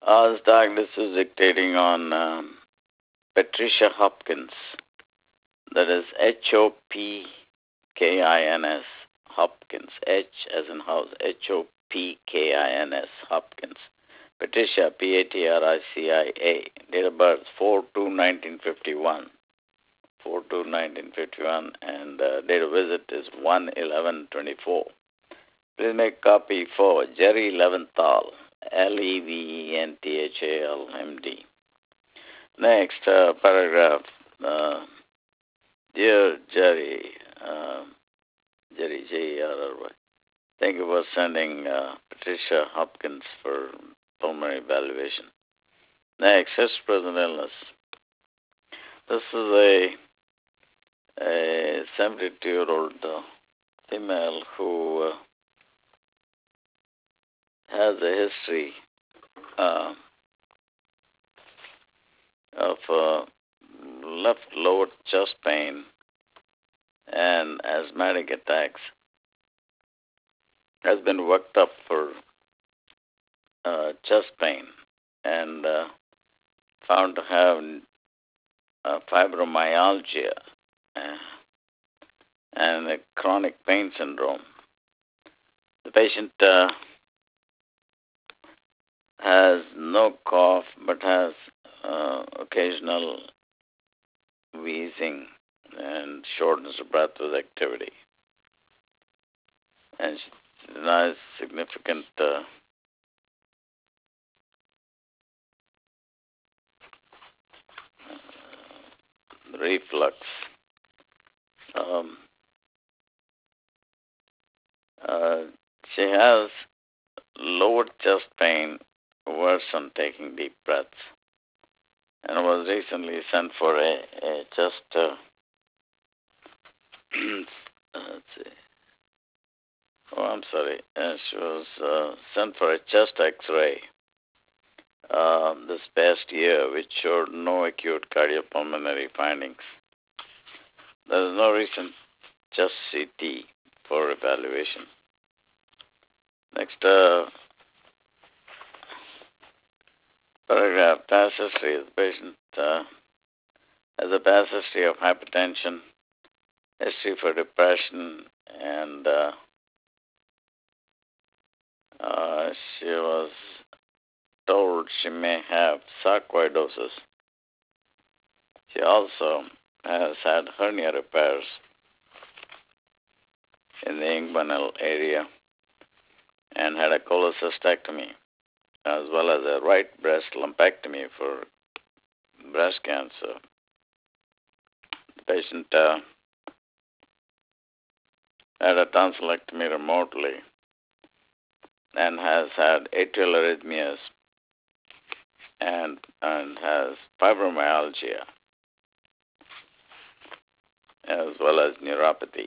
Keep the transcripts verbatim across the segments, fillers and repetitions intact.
Uh, this diagnosis is dictating on um, Patricia Hopkins. That is H O P K I N S, Hopkins. H as in house, H O P K I N S, Hopkins. Patricia, P A T R I C I A. Date of birth, four two nineteen fifty-one. four two nineteen fifty-one. And uh, date of visit is one eleven twenty-four. Please make copy for Jerry Leventhal, L E V E N T H A L M D. Next uh, paragraph. Uh, Dear Jerry, uh, Jerry, J E R R Y, thank you for sending uh, Patricia Hopkins for pulmonary evaluation. Next, his present illness. This is a, a seventy-two-year-old uh, female who uh, has a history uh, of uh, left lower chest pain and asthmatic attacks. Has been worked up for uh, chest pain and uh, found to have uh, fibromyalgia uh, and a chronic pain syndrome. The patient uh, has no cough but has uh, occasional wheezing and shortness of breath with activity. And she denies significant uh, reflux. Um, uh, she has lower chest pain, worse on taking deep breaths, and was recently sent for a, a chest. Uh, let's see. Oh, I'm sorry. Uh, she was uh, sent for a chest X-ray uh, this past year, which showed no acute cardiopulmonary findings. There is no recent chest C T for evaluation. Next uh, paragraph, past history. The patient uh, has a past history of hypertension, history for depression, and uh, uh, she was told she may have sarcoidosis. She also has had hernia repairs in the inguinal area and had a cholecystectomy, as well as a right breast lumpectomy for breast cancer. The patient uh, had a tonsillectomy remotely and has had atrial arrhythmias and, and has fibromyalgia as well as neuropathy.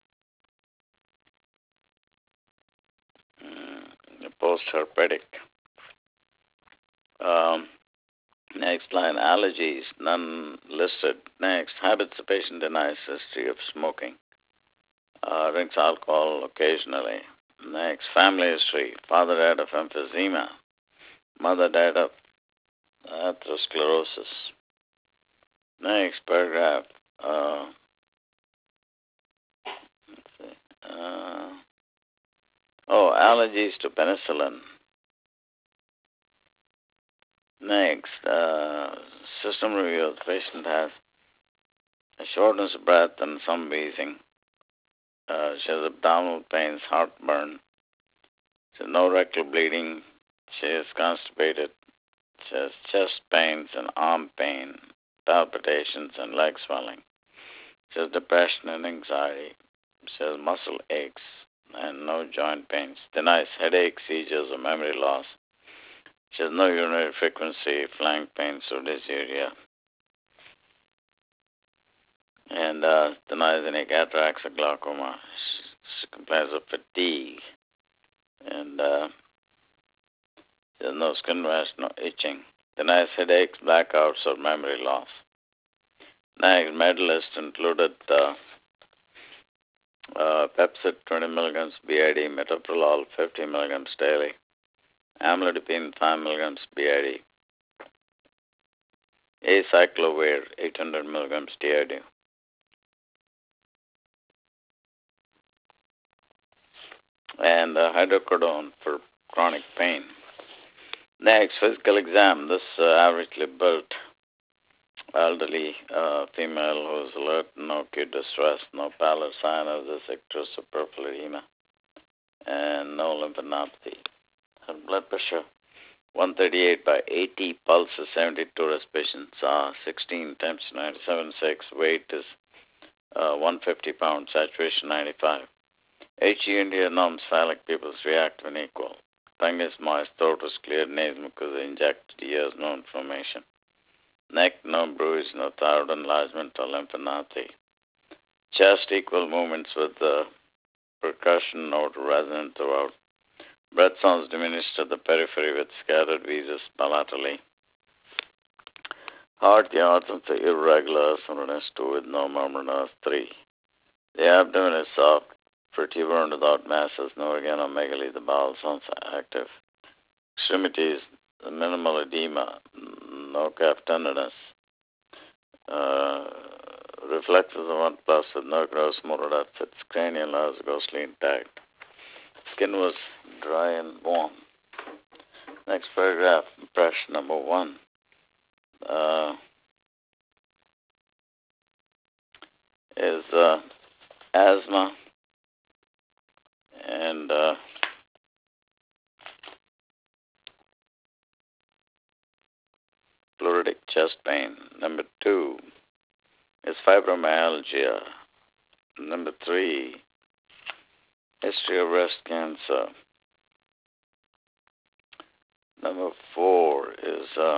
Mm, post-herpetic. Um, next line, allergies, none listed. Next, habits, the patient denies history of smoking. Uh, drinks alcohol occasionally. Next, family history. Father died of emphysema. Mother died of atherosclerosis. Next paragraph. Uh, let's see. Uh, oh, allergies to penicillin. Next, uh, system review. The patient has a shortness of breath and some wheezing. Uh, she has abdominal pains, heartburn. She has no rectal bleeding. She is constipated. She has chest pains and arm pain, palpitations and leg swelling. She has depression and anxiety. She has muscle aches and no joint pains. Denies headache, seizures, or memory loss. She has no urinary frequency, flank pains, or dysuria. And uh, denies any cataracts or glaucoma. She, she complains of fatigue. And uh, she has no skin rash, no itching. Denies headaches, blackouts, or memory loss. Next, medalist included uh, uh, Pepsid twenty milligrams B I D, metoprolol fifty milligrams daily. Amlodipine five milligrams B I D. Acyclovir eight hundred milligrams D I D. And uh, hydrocodone for chronic pain. Next, physical exam. This uh, averagely built elderly uh, female who is alert, no acute distress, no pallor sign of the sector superfluous edema, and no lymphadenopathy. Her blood pressure one thirty-eight by eighty, pulse is seventy-two, respiration uh, sixteen times ninety-seven point six, weight is uh, one hundred fifty pounds, saturation ninety-five. H E India norms phallic pupils react when equal. Tongue is moist, throat is clear, nasal mucosa injected, ears no inflammation. Neck no bruise, no thyroid enlargement or lymphadenopathy. Chest equal movements with the percussion note resonant throughout. Breath sounds diminished at the periphery with scattered wheezes palatally. Heart, the organs are irregular, sonorous two with no murmur, three. The abdomen is soft, protuberant without masses, no organomegaly, the bowel sounds active. Extremities, minimal edema, no calf tenderness. Uh, reflexes of one plus with no gross motor deficits. Cranial nerves ghostly intact. Skin was dry and warm. Next paragraph, impression number one. Uh, is uh, asthma and uh, pleuritic chest pain. Number two is fibromyalgia. Number three, history of breast cancer. Number four is uh,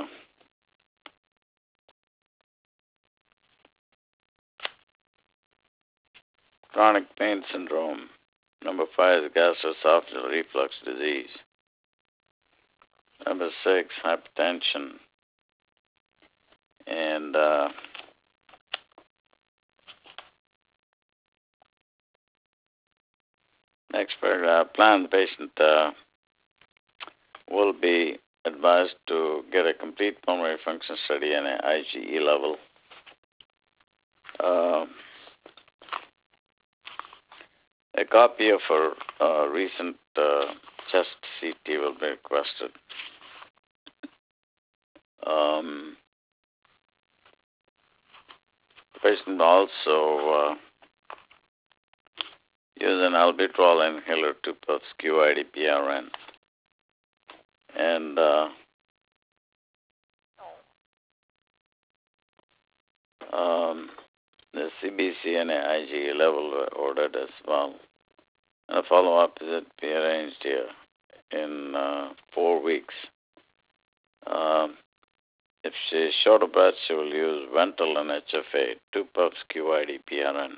chronic pain syndrome. Number five is gastroesophageal reflux disease. Number six, hypertension. And uh, next paragraph, plan the patient uh, will be advised to get a complete pulmonary function study and an I G E level. Uh, a copy of her uh, recent uh, chest C T will be requested. Um, the patient also uh, use an albuterol inhaler to puff Q I D P R N. And uh, um, the C B C and I G level were ordered as well. And a follow-up visit be arranged here in uh, four weeks. Um, if she is short of breath, she will use Vental and H F A, two puffs Q I D P R N.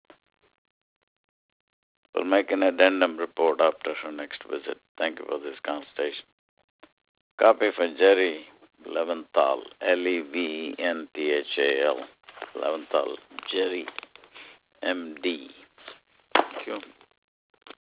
We'll make an addendum report after her next visit. Thank you for this consultation. Copy for Jerry Leventhal, L E V E N T H A L, Leventhal, Jerry, M D. Thank you.